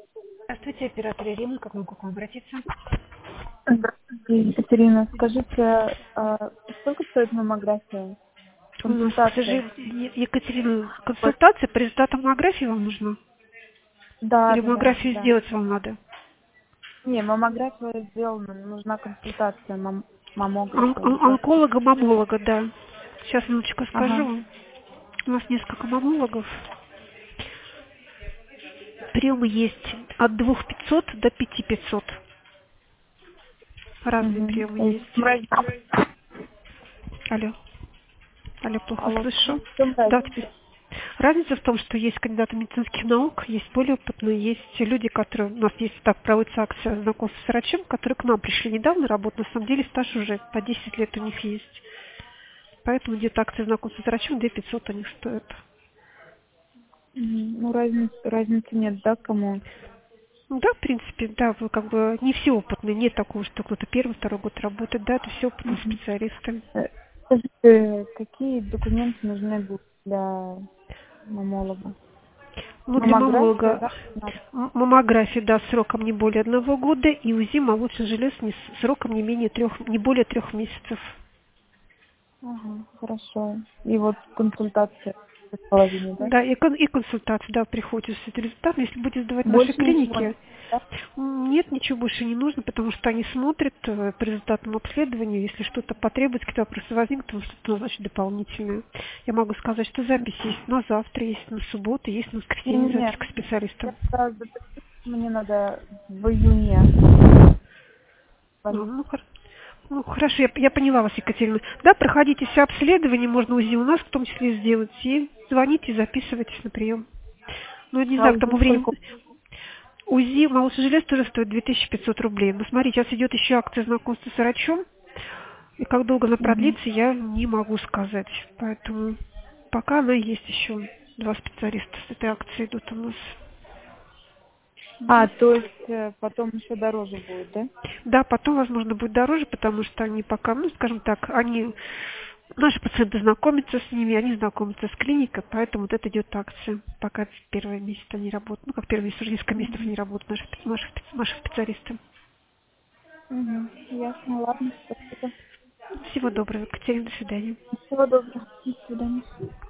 Здравствуйте, оператор Ирина, как могу к вам обратиться? Здравствуйте, Екатерина. Скажите, сколько стоит маммография? У нас, к Консультация? сожалению, Екатерина, Вот. консультация по результатам маммографии вам нужна? Да, Или да, да, маммографию да. сделать вам надо? Не, маммография сделана, нужна консультация маммографа или как? Онколога, маммолога, да. Сейчас, минуточку, скажу Ага. вам. У нас несколько маммологов. Приемы есть от 2500 до 5500. Разные Угу. приемы есть. Алло. Алло, плохо Алло, слышу. в чем Да, теперь. разница? Разница в том, что есть кандидаты медицинских наук, есть более опытные, есть люди, которые... У нас есть так проводится акция знакомства с врачом, которые к нам пришли недавно работать. На самом деле стаж уже по 10 лет у них есть. Поэтому идет акция знакомства с врачом, 2500 у них стоит. Мгм. Ну, разницы нет, да, кому? Ну да, в принципе, да, вы как бы не все опытные, нет такого, что кто-то первый, второй год работает, да, это все опытные Мгм. специалисты. Скажите, какие документы нужны будут для маммолога? Ну, для Маммография, маммолога да? Надо. маммография, да, сроком не более 1 года, и УЗИ молочных желез сроком не менее не более 3 месяцев. Ага, хорошо. И вот консультация в половине, да? Да, и консультация, да, приходите с этим результатом. Если будете сдавать в нашей Больше ничего клинике, нет, да? нет, ничего больше не нужно, потому что они смотрят по результатам обследования, если что-то потребуется, какие-то вопросы возникнут, то что-то назначить дополнительное. Я могу сказать, что запись есть на завтра, есть на субботу, есть на воскресенье запись Нет, к специалистам. мне надо в июне. Ну, хорошо, я поняла вас, Екатерина. Да, проходите все обследования, можно УЗИ у нас в том числе сделать, и звоните, записывайтесь на прием. Ну, я не А знаю, к УЗИ тому времени... сколько? УЗИ молочных желез тоже стоит 2500 рублей. Но смотрите, сейчас идет еще акция знакомства с врачом, и как долго она Мгм. продлится, я не могу сказать. Поэтому пока она есть еще. 2 специалиста с этой акцией идут у нас. А, Мгм. то есть потом еще дороже будет, да? Да, потом, возможно, будет дороже, потому что они пока, ну, скажем так, наши пациенты знакомятся с ними, они знакомятся с клиникой, поэтому вот это идет акция. Пока первый месяц они работают, ну, как первый месяц, уже несколько месяцев они работают, наши специалисты. Угу. Ясно, ладно, спасибо. Всего доброго, Екатерина, до свидания. Всего доброго. До свидания.